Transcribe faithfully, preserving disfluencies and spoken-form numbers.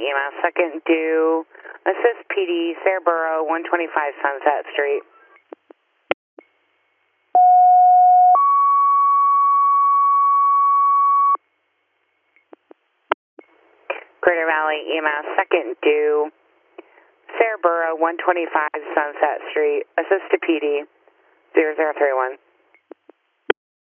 E M S, second due, assist P D, Saraboro, one twenty-five Sunset Street. Greater Valley E M S, second due, Saraboro, one twenty-five Sunset Street, assist to P D, zero zero three one.